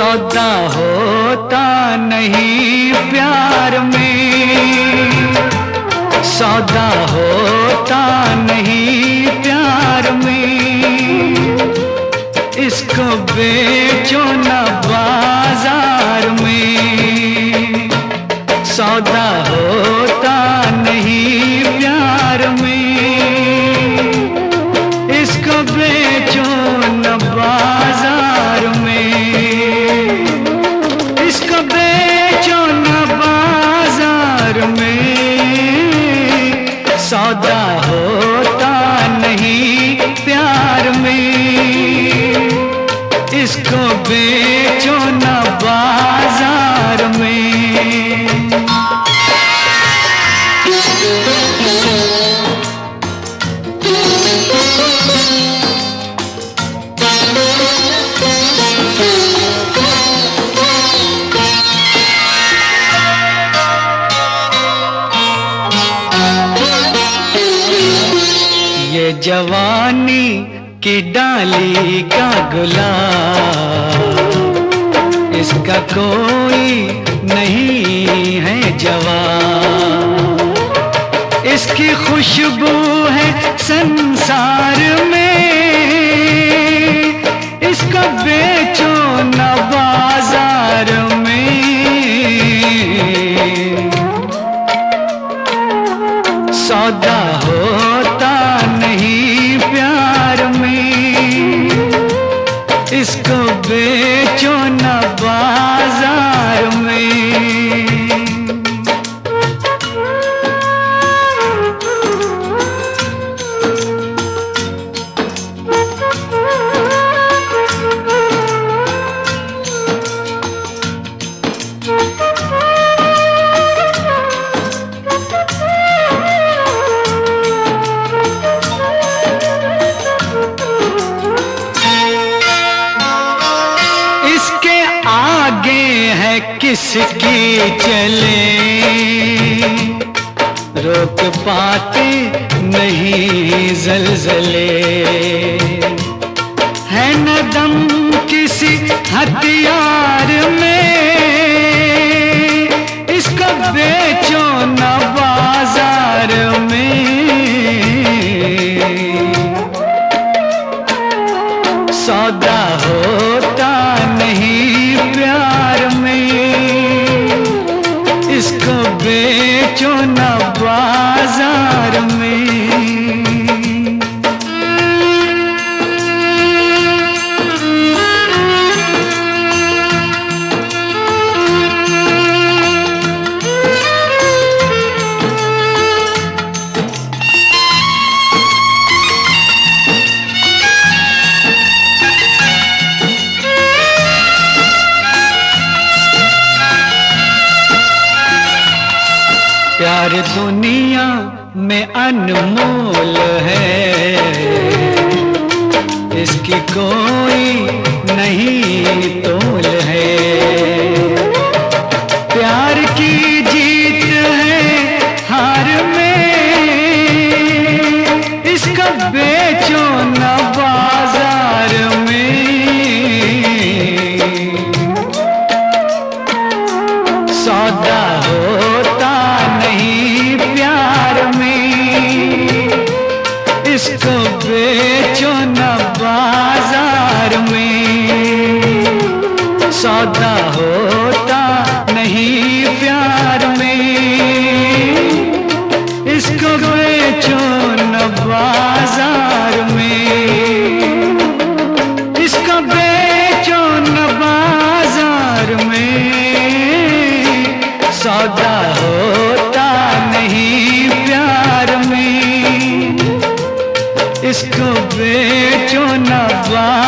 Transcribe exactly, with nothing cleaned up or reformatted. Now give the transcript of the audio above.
सौदा होता नहीं प्यार में, सौदा होता नहीं प्यार में, इसको बेचो न बाजार में। सौदा होता नहीं प्यार में, इसको बेचो न बाजार में, इसको बेचो न बाजार में। सौदा होता नहीं प्यार में, इसको बेचो न बाजार में। ये जवानी की डाली का गुलाब, इसका कोई नहीं है जवाब। इसकी खुशबू है संसार में, इसको बेचो न बाजार में। सौदा होता नहीं प्यार में, इसको बेचो न बाजार में। किसकी चले रोक पाते नहीं जलजले, है न दम किसी हथियार में, इसको बेचो न बाजार में। सौदा होता नहीं प्यार में, इसको बेचो न बाजार में। प्यार दुनिया में अनमोल है, इसकी कोई नहीं तोल है। प्यार की जीत है हार में, इसको बेचो न बाजार में। सौदा होता नहीं प्यार में, इसको बेचो न बाजार में। सौदा होता नहीं प्यार में, इसको बेचो न बाजार में, इसको बेचो न बाजार में। सौदा होता नहीं प्यार में, इसको बेचो न बाजार